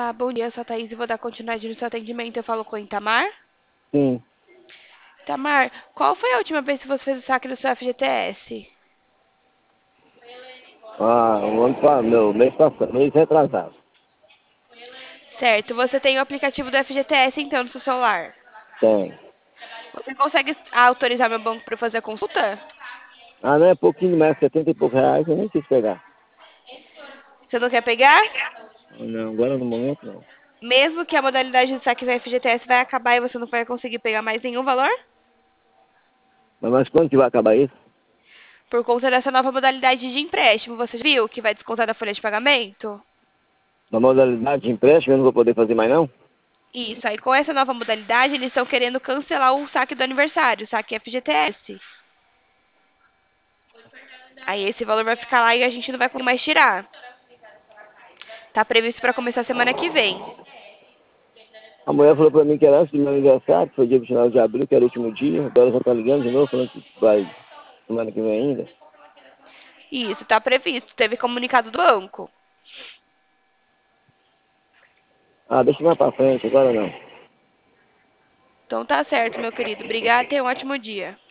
Olá, bom dia, eu sou a Thaís e vou dar continuidade no seu atendimento. Eu falo com o Itamar. Sim. Itamar, qual foi a última vez que você fez o saque do seu FGTS? O ano passado, meu, mês passado, mês retrasado. Certo, você tem o aplicativo do FGTS então no seu celular. Tem. Você consegue autorizar meu banco para fazer a consulta? Não é pouquinho mais, 70 e poucos reais, eu nem quis pegar. Você não quer pegar? Não, agora no momento não. Mesmo que a modalidade de saque do FGTS vai acabar e você não vai conseguir pegar mais nenhum valor? Mas quando que vai acabar isso? Por conta dessa nova modalidade de empréstimo, você viu que vai descontar da folha de pagamento? Na modalidade de empréstimo eu não vou poder fazer mais não? Isso, aí com essa nova modalidade, eles estão querendo cancelar o saque do aniversário, o saque FGTS. Aí esse valor vai ficar lá e a gente não vai conseguir mais tirar. Tá previsto para começar semana que vem. A mulher falou pra mim que era antes do meu aniversário, que foi dia 29 de abril, que era o último dia. Agora já tá ligando de novo, falando que vai semana que vem ainda. Isso, tá previsto. Teve comunicado do banco. Deixa mais pra frente, agora não. Então tá certo, meu querido. Obrigada e tenha um ótimo dia.